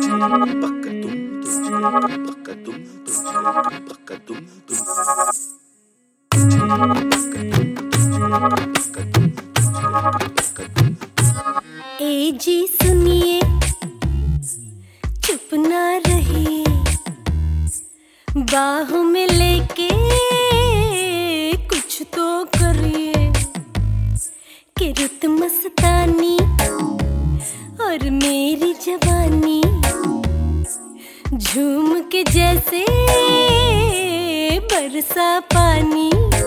ए जी सुनिए, चुप ना रहिए, बाहों में लेके कुछ तो करिए कि रुत मस्तानी और मेरी जवानी झूम के जैसे बरसा पानी।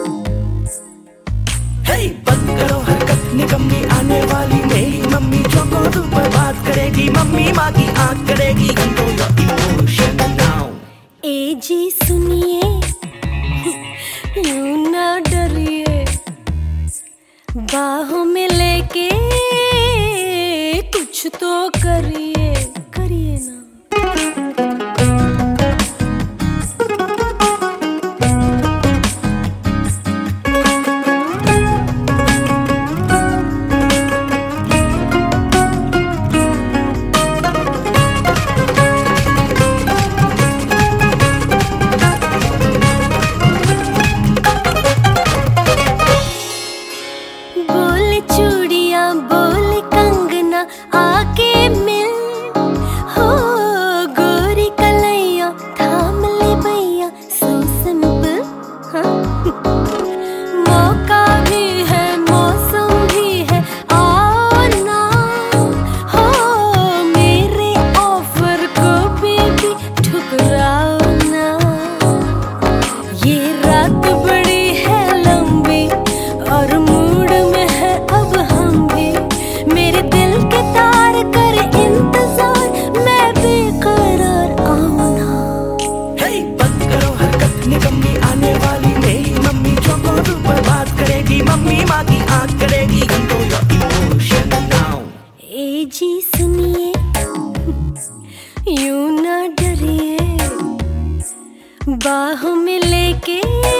बंद करो हरकत निकम्मी, आने वाली मेरी मम्मी जो को तू पर बात करेगी, मम्मी माँ की आँख करेगी। Control your emotion now। ए जी सुनिए, यूं ना डरिए, बाहों में लेके कुछ तो करिए, करिए ना। आके मिल हो गोरी कलैया, थाम ले भैया, so simple। मौका भी है, मौसम भी है, आओ ना हो मेरे ऑफर को बेबी, ठुकराओ ना। ये रात बड़ी है लंबी और मूड में है अब हम भी, मेरे दिल के तार कर इंतजार, मैं बेकरार आऊं ना। बंद करो हरकत निकम्मी, आने वाली मेरी मम्मी जो को तू पर बात करेगी, मम्मी माँ की आँख करेगी। Control your emotion now। ए जी सुनिए, यूं ना डरिए, बाहों में लेके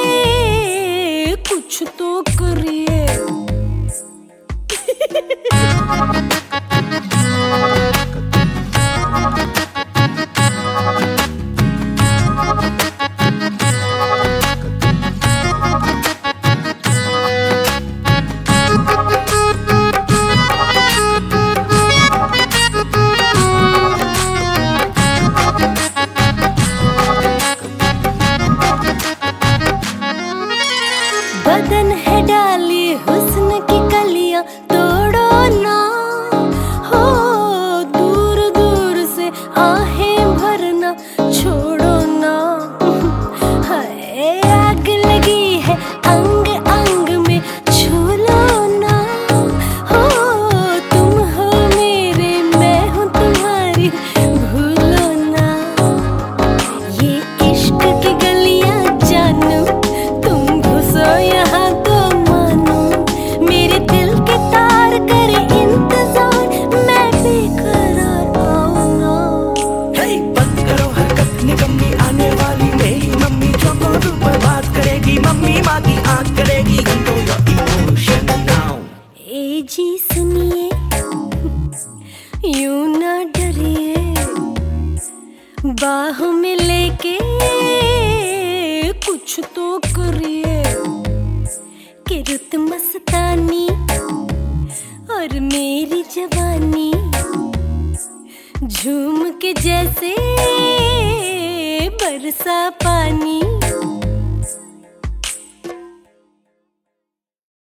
कुछ तो करिए। बदन है डाली हुस्न की कलियां, तोड़ो ना हो दूर दूर से आहें भरना, छोड़ो ना। हाय आग लगी है अंग अंग में, छू लो ना हो, तुम हो मेरे, मैं हूँ तुम्हारी, भूलो ना। ये इश्क की गलियां जानू, तुम घुसो यहाँ तो मानो, मेरे दिल के तार करे इंतजार, मैं बेकरार आऊं ना। बंद करो हरकत निकम्मी, आने वाली मेरी मम्मी जो को तू पर बात करेगी, मम्मी माँ की आँख करेगी। Control your emotion now। ए जी सुनिए, यूं ना डरिए, बाहों में लेके कुछ तो करिए कि रुत मस्तानी और मेरी जवानी झूम के जैसे बरसा पानी।